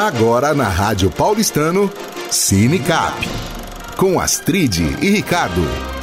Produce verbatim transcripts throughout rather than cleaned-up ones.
Agora na Rádio Paulistano, Cinecap, com Astrid e Ricardo.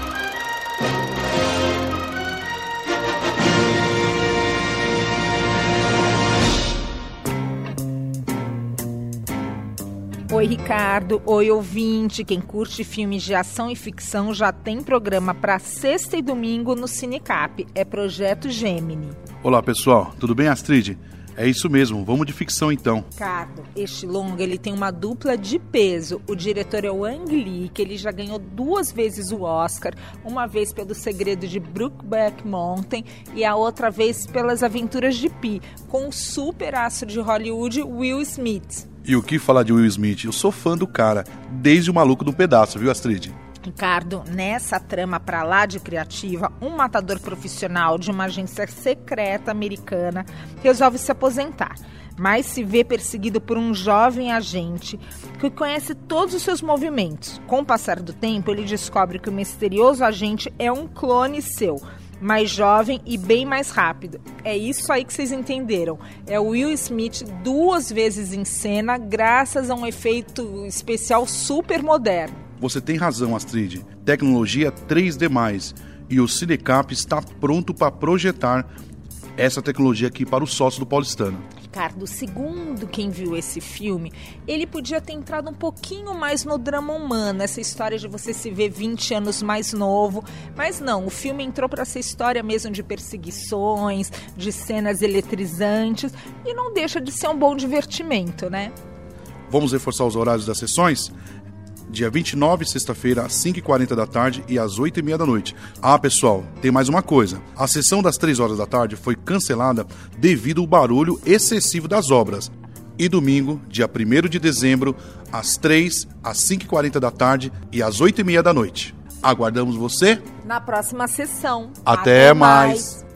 Oi, Ricardo. Oi, ouvinte. Quem curte filmes de ação e ficção já tem programa para sexta e domingo no Cinecap. É Projeto Gemini. Olá, pessoal. Tudo bem, Astrid? É isso mesmo. Vamos de ficção, então. Ricardo, este longa ele tem uma dupla de peso. O diretor é o Ang Lee, que ele já ganhou duas vezes o Oscar. Uma vez pelo Segredo de Brokeback Mountain e a outra vez pelas Aventuras de Pi, com o super astro de Hollywood, Will Smith. E o que falar de Will Smith? Eu sou fã do cara, desde o Maluco de um Pedaço, viu, Astrid? Ricardo, nessa trama pra lá de criativa, um matador profissional de uma agência secreta americana resolve se aposentar, mas se vê perseguido por um jovem agente que conhece todos os seus movimentos. Com o passar do tempo, ele descobre que o misterioso agente é um clone seu, mais jovem e bem mais rápido. É isso aí que vocês entenderam. É o Will Smith duas vezes em cena, graças a um efeito especial super moderno. Você tem razão, Astrid. Tecnologia três D mais, e o Cinecap está pronto para projetar essa tecnologia aqui para o sócio do Paulistano. Ricardo, segundo quem viu esse filme, ele podia ter entrado um pouquinho mais no drama humano, essa história de você se ver vinte anos mais novo, mas não, o filme entrou para essa história mesmo de perseguições, de cenas eletrizantes, e não deixa de ser um bom divertimento, né? Vamos reforçar os horários das sessões? Dia vinte e nove, sexta-feira, às cinco e quarenta da tarde e às oito e meia da noite. Ah, pessoal, tem mais uma coisa. A sessão das três horas da tarde foi cancelada devido ao barulho excessivo das obras. E domingo, dia primeiro de dezembro, às três, às cinco e quarenta da tarde e às oito e meia da noite. Aguardamos você na próxima sessão. Até, Até mais. mais.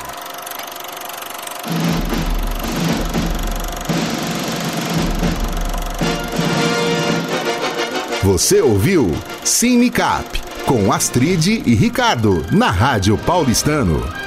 Você ouviu Cinecap, com Astrid e Ricardo, na Rádio Paulistano.